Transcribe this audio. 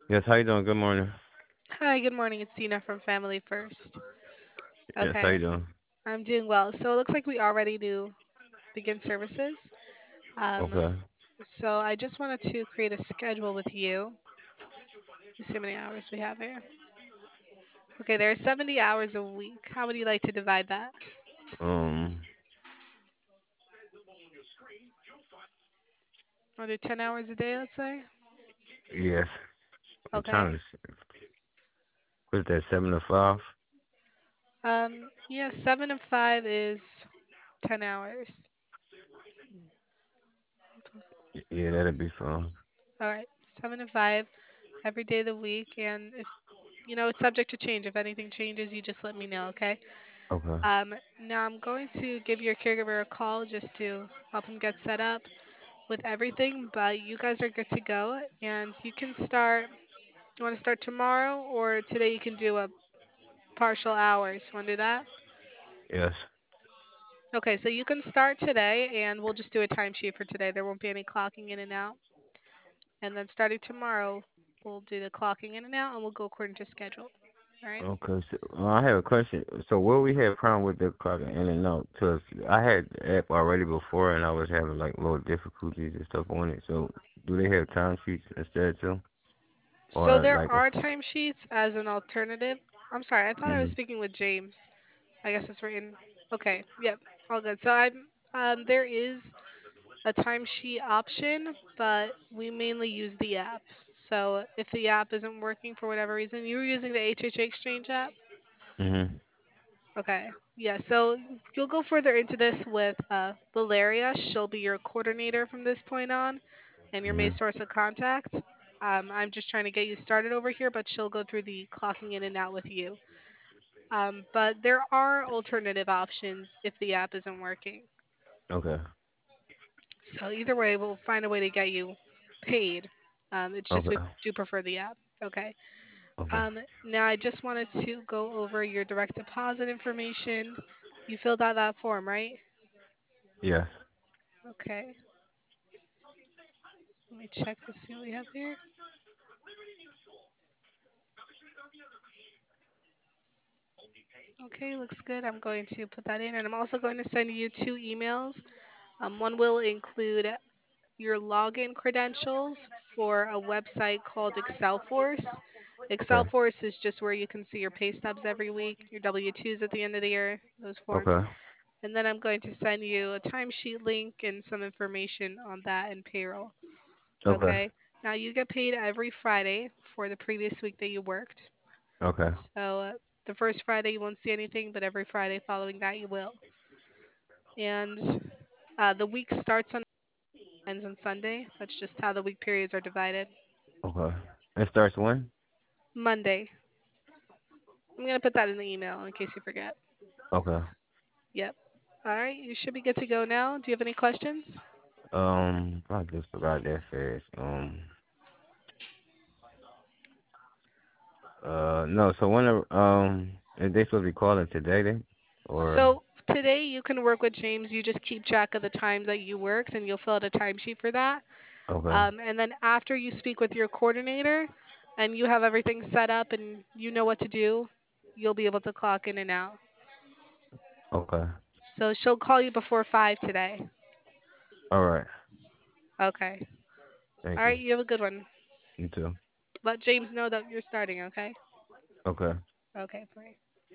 Yes, how you doing? Good morning. Hi, good morning. It's Tina from Family First. Yes, how you Okay, doing? I'm doing well. So it looks like we are ready to begin services. Um, Okay. so I just wanted to create a schedule with you. Let's see how many hours we have here. Okay, there are 70 hours a week. How would you like to divide that? Um, Want to do 10 hours a day, let's say? yes. I'm trying Okay. to what's that, 7 to 5? Yeah, 7 and 5 is 10 hours. Yeah, that'll be fun. All right, 7 and 5 every day of the week. And if it's subject to change. If anything changes, you just let me know, okay? Okay. Now I'm going to give your caregiver a call just to help him get set up with everything, but you guys are good to go and you can start. You want to start tomorrow or today you can do a partial hours. You want to do that? Yes. Okay, so you can start today and we'll just do a timesheet for today. There won't be any clocking in and out. And then starting tomorrow, we'll do the clocking in and out and we'll go according to schedule. All right. Okay. So, I have a question. So, what we had problem with the clock in and out? Cause I had the app already before, and I was having like little difficulties and stuff on it. So, do they have time sheets instead too, So or there like a? are timesheets as an alternative. I'm sorry, I thought I was Mhm. speaking with James. I guess it's written. Okay, yep, all good. So there is a timesheet option, but we mainly use the app. So if the app isn't working for whatever reason, you were using the HHA Exchange app. Mhm. Okay, yeah. So you'll go further into this with Valeria. She'll be your coordinator from this point on, and your main Mhm. source of contact. I'm just trying to get you started over here, but she'll go through the clocking in and out with you. But there are alternative options if the app isn't working. Okay. So either way, we'll find a way to get you paid. It's just we Okay. do prefer the app. Okay. Okay. Now I just wanted to go over your direct deposit information. You filled out that form, right? Yes. Okay. Let me check to see what we have here. Okay, looks good. I'm going to put that in, and I'm also going to send you two emails. One will include your login credentials for a website called Excelforce. Okay. Excelforce is just where you can see your pay stubs every week, your W-2s at the end of the year, those forms. Okay. And then I'm going to send you a timesheet link and some information on that and payroll. Okay. Okay. Now you get paid every Friday for the previous week that you worked. Okay. So the first Friday you won't see anything, but every Friday following that you will. And the week starts on ends on Sunday. That's just how the week periods are divided. Okay. It starts when? Monday. I'm gonna put that in the email in case you forget. Okay. Yep. All right. You should be good to go now. Do you have any questions? I just forgot that fast. No. So when is they supposed to be calling today then, or So today you can work with James. You just keep track of the times that you worked, and you'll fill out a timesheet for that. okay, And then after you speak with your coordinator, and you have everything set up and you know what to do, you'll be able to clock in and out. okay. So she'll call you before 5 today. All right. Okay. All Thank you. right. You have a good one. You too. Let James know that you're starting. Okay. Okay. Okay. Bye.